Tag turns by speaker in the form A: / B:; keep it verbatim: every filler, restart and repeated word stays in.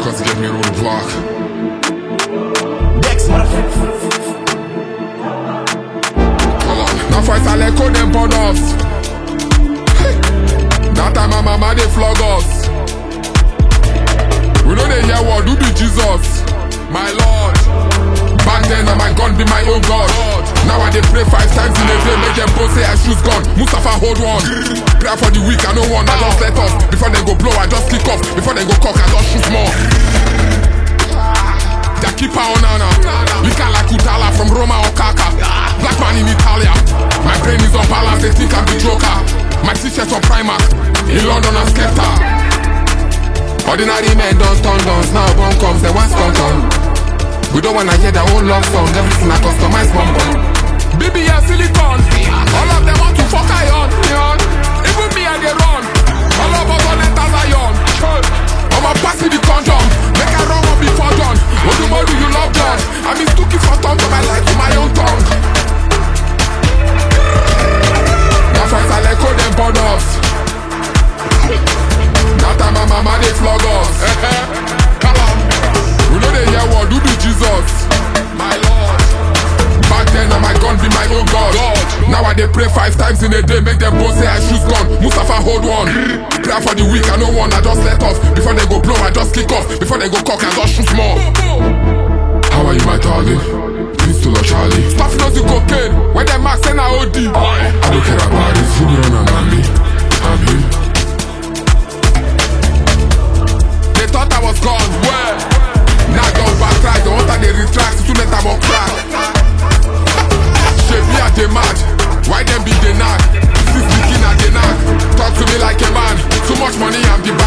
A: cause get me roadblock.
B: Dex, motherfucker.
A: Now fight I let code them burn us. That time my mama they flog us. We know they hear what do be Jesus, my Lord. Back then I my gun be my own God. Now I they pray five times in a day, make them both say I shoes gone. Mustafa hold one. Prayer for the weak, I know one, I just let off. Before they go blow, I just kick off. Before they go cock, I just shoot more. They keep on Nana. Looking like Utala from Roma or Kaka. Black man in Italia. My brain is on balance, they think I'm the Joker. My t-shirt on Primark. In London and Skepta. Ordinary men don't turn downs, now bomb comes, they want stun on. We don't wanna hear their own love song, everything I customize bomb bomb. B B L silicon, all of them want to fuck iron. Even me I they run, all of us on enter Zion. I'ma pass me the condom, make I run one before dawn. What the more do you love God? I mean stooky for tongue to my life to my own tongue. Now first I let go them burn us. That time my mama they flog us. Come on. We know they hear what do be Jesus, my Lord. Back then I my gun be my own God. God. Now I they pray five times in a day, make them both say I shoes gone. Mustafa hold one. Prayer for the weak, I know one, I just let off. Before they go blow, I just kick off. Before they go cock, I just shoot more. How are you my darling? Pistol or Charlie? Stop knows you cocaine, when them max and I O D. I don't care about it, who you run on me? I'm him. They thought I was gone, where? Now I don't backtrack, the one that they retract, too late I'm on crack. Shape me at the mad, why them be the nag? This leaking at the nag, talk to me like a man, too much money I'm the